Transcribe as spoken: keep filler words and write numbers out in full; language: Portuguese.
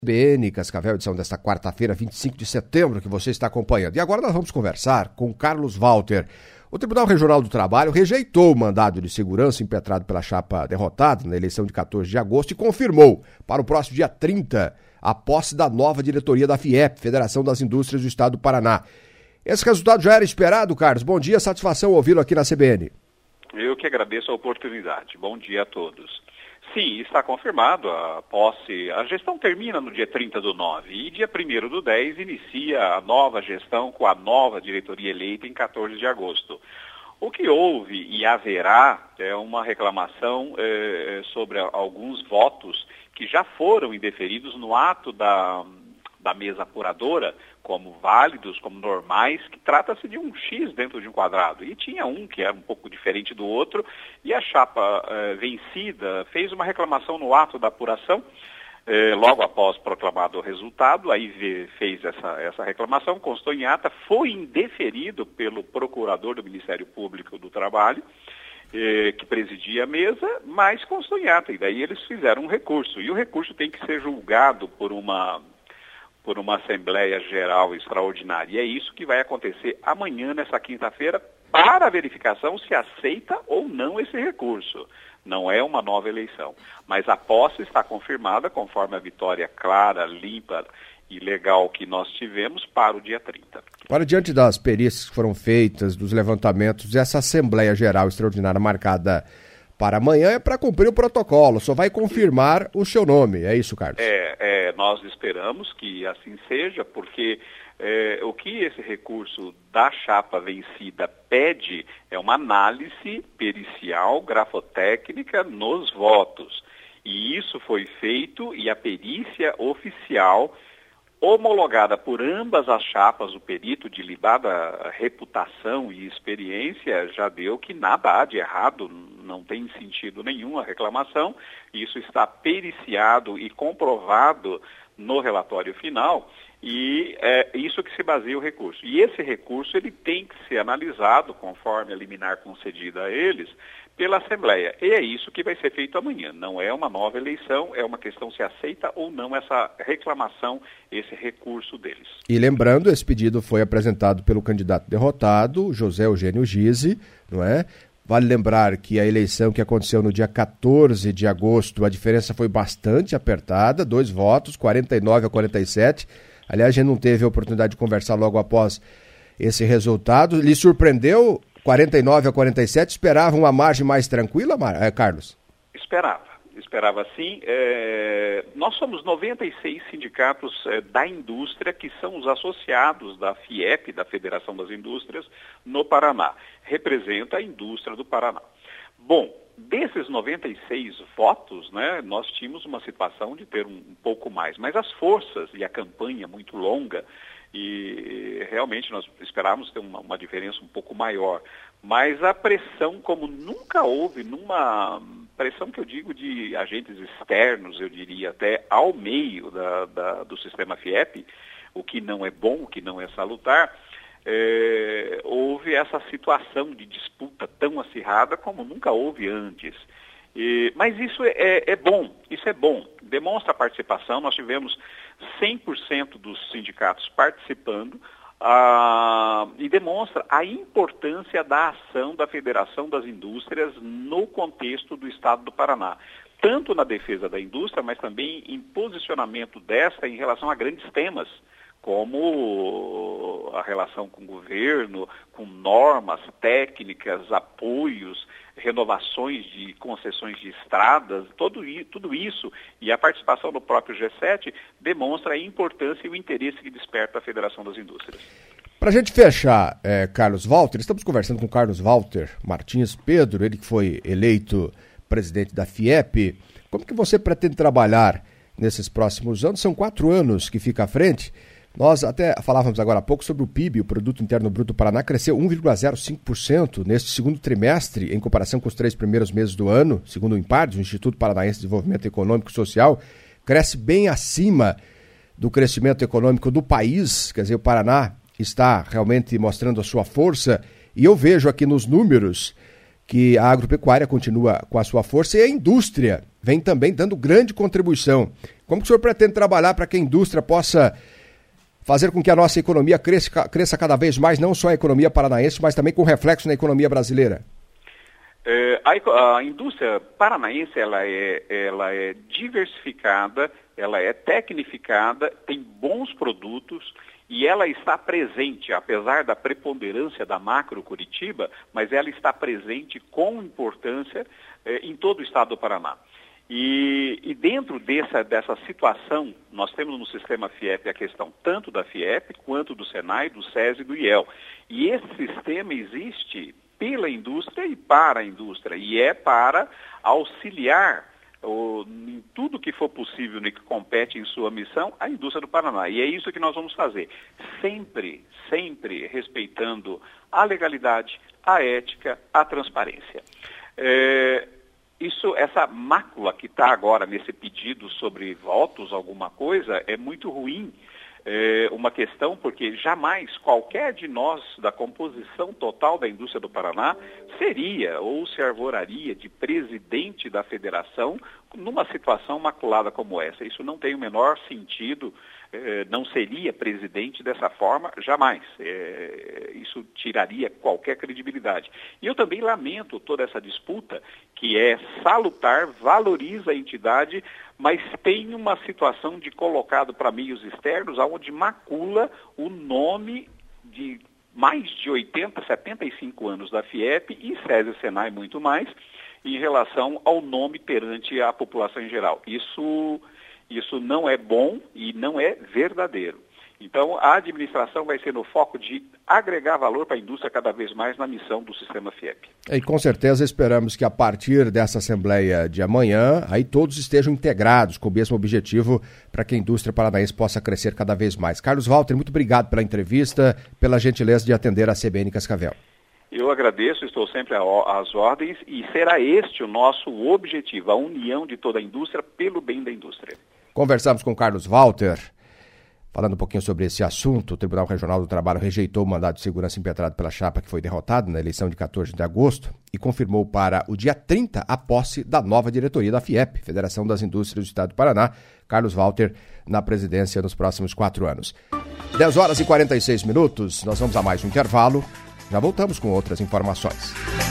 B N Cascavel, edição desta quarta-feira, vinte e cinco de setembro, que você está acompanhando. E agora nós vamos conversar com Carlos Walter. O Tribunal Regional do Trabalho rejeitou o mandado de segurança impetrado pela chapa derrotada na eleição de quatorze de agosto e confirmou para o próximo dia trinta a posse da nova diretoria da FIEP, Federação das Indústrias do Estado do Paraná. Esse resultado já era esperado, Carlos. Bom dia, satisfação ouvi-lo aqui na C B N. Eu que agradeço a oportunidade. Bom dia a todos. Sim, está confirmado a posse. A gestão termina no dia trinta do nove e dia primeiro do dez inicia a nova gestão com a nova diretoria eleita em quatorze de agosto. O que houve e haverá é uma reclamação é, sobre alguns votos que já foram indeferidos no ato da, da mesa apuradora, como válidos, como normais, que trata-se de um X dentro de um quadrado. E tinha um que era um pouco diferente do outro, e a chapa eh, vencida fez uma reclamação no ato da apuração, eh, logo após proclamado o resultado, aí ve, fez essa, essa reclamação, constou em ata, foi indeferido pelo procurador do Ministério Público do Trabalho, eh, que presidia a mesa, mas constou em ata, e daí eles fizeram um recurso. E o recurso tem que ser julgado por uma... por uma Assembleia Geral Extraordinária. E é isso que vai acontecer amanhã, nessa quinta-feira, para a verificação se aceita ou não esse recurso. Não é uma nova eleição. Mas a posse está confirmada, conforme a vitória clara, limpa e legal que nós tivemos, para o dia trinta. Para diante das perícias que foram feitas, dos levantamentos, essa Assembleia Geral Extraordinária marcada para amanhã é para cumprir o protocolo, só vai confirmar o seu nome, é isso, Carlos? É, é nós esperamos que assim seja, porque é, o que esse recurso da chapa vencida pede é uma análise pericial, grafotécnica nos votos. E isso foi feito e a perícia oficial homologada por ambas as chapas, o perito de libada reputação e experiência já deu que nada há de errado, não tem sentido nenhum a reclamação, isso está periciado e comprovado no relatório final e é isso que se baseia o recurso. E esse recurso ele tem que ser analisado, conforme a liminar concedida a eles, pela Assembleia. E é isso que vai ser feito amanhã. Não é uma nova eleição, é uma questão se aceita ou não essa reclamação, esse recurso deles. E lembrando, esse pedido foi apresentado pelo candidato derrotado, José Eugênio Gizzi, não é? Vale lembrar que a eleição que aconteceu no dia quatorze de agosto, a diferença foi bastante apertada, dois votos, quarenta e nove a quarenta e sete. Aliás, a gente não teve a oportunidade de conversar logo após esse resultado. Lhe surpreendeu? quarenta e nove a quarenta e sete, esperava uma margem mais tranquila, Carlos? Esperava, esperava sim. É... Nós somos noventa e seis sindicatos é, da indústria que são os associados da FIEP, da Federação das Indústrias, no Paraná. Representa a indústria do Paraná. Bom, desses noventa e seis votos, né, nós tínhamos uma situação de ter um, um pouco mais, mas as forças e a campanha muito longa, e realmente nós esperávamos ter uma, uma diferença um pouco maior. Mas a pressão, como nunca houve, numa pressão que eu digo de agentes externos, eu diria até ao meio da, da, do sistema FIEP, o que não é bom, o que não é salutar, é, houve essa situação de disputa tão acirrada como nunca houve antes. E, mas isso é, é bom, isso é bom, demonstra a participação. Nós tivemos cem por cento dos sindicatos participando ah, e demonstra a importância da ação da Federação das Indústrias no contexto do Estado do Paraná, tanto na defesa da indústria, mas também em posicionamento desta em relação a grandes temas, como a relação com o governo, com normas técnicas, apoios, renovações de concessões de estradas, todo, tudo isso e a participação do próprio G sete demonstra a importância e o interesse que desperta a Federação das Indústrias. Para a gente fechar, é, Carlos Walter, estamos conversando com Carlos Walter Martins Pedro, ele que foi eleito presidente da FIEP. Como que você pretende trabalhar nesses próximos anos? São quatro anos que fica à frente. Nós até falávamos agora há pouco sobre o P I B, o Produto Interno Bruto do Paraná, cresceu um vírgula zero cinco por cento neste segundo trimestre, em comparação com os três primeiros meses do ano, segundo o IMPARDES, o Instituto Paranaense de Desenvolvimento Econômico e Social, cresce bem acima do crescimento econômico do país. Quer dizer, o Paraná está realmente mostrando a sua força, e eu vejo aqui nos números que a agropecuária continua com a sua força e a indústria vem também dando grande contribuição. Como que o senhor pretende trabalhar para que a indústria possa fazer com que a nossa economia cresça, cresça cada vez mais, não só a economia paranaense, mas também com reflexo na economia brasileira? É, a, a indústria paranaense ela é, ela é diversificada, ela é tecnificada, tem bons produtos e ela está presente, apesar da preponderância da macro Curitiba, mas ela está presente com importância é, em todo o estado do Paraná. E, e dentro dessa, dessa situação, nós temos no sistema FIEP a questão tanto da FIEP quanto do SENAI, do SESI e do I E L. E esse sistema existe pela indústria e para a indústria, e é para auxiliar o, em tudo que for possível no que compete em sua missão a indústria do Paraná. E é isso que nós vamos fazer, sempre, sempre respeitando a legalidade, a ética, a transparência. É, Isso, essa mácula que está agora nesse pedido sobre votos, alguma coisa, é muito ruim. É uma questão porque jamais qualquer de nós da composição total da indústria do Paraná seria ou se arvoraria de presidente da federação numa situação maculada como essa. Isso não tem o menor sentido, é, não seria presidente dessa forma, jamais. É, isso tiraria qualquer credibilidade. E eu também lamento toda essa disputa, que é salutar, valoriza a entidade, mas tem uma situação de colocado para meios externos, onde macula o nome de mais de oitenta, setenta e cinco anos da FIEP e SESI e SENAI muito mais, em relação ao nome perante a população em geral. Isso, isso não é bom e não é verdadeiro. Então, a administração vai ser no foco de agregar valor para a indústria cada vez mais na missão do sistema FIEP. E com certeza esperamos que a partir dessa Assembleia de amanhã, aí todos estejam integrados com o mesmo objetivo para que a indústria paranaense possa crescer cada vez mais. Carlos Walter, muito obrigado pela entrevista, pela gentileza de atender a C B N Cascavel. Eu agradeço, estou sempre às ordens e será este o nosso objetivo, a união de toda a indústria pelo bem da indústria. Conversamos com Carlos Walter. Falando um pouquinho sobre esse assunto, o Tribunal Regional do Trabalho rejeitou o mandado de segurança impetrado pela chapa que foi derrotada na eleição de quatorze de agosto e confirmou para o dia trinta a posse da nova diretoria da FIEP, Federação das Indústrias do Estado do Paraná, Carlos Walter, na presidência nos próximos quatro anos. dez horas e quarenta e seis minutos, nós vamos a mais um intervalo, já voltamos com outras informações.